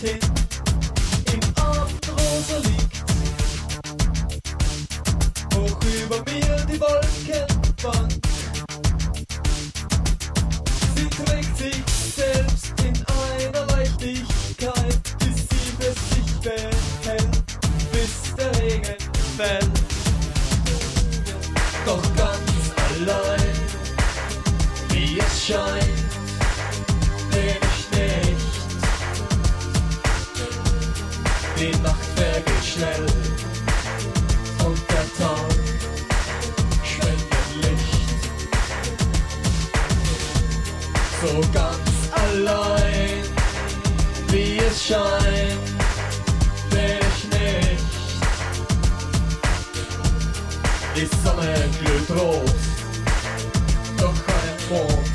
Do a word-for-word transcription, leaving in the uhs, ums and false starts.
hin im Abendrosa liegt. Hoch über mir die Wolkenbank. Sie trägt sich selbst in einer Leichtigkeit, bis sie für sich behält, bis der Regen fällt. Doch ganz allein, wie es scheint, bin ich nicht. Die Nacht vergeht schnell und der Tag spendet Licht. So ganz allein, wie es scheint, bin ich nicht. Die Sonne glüht rot, doch kein Mond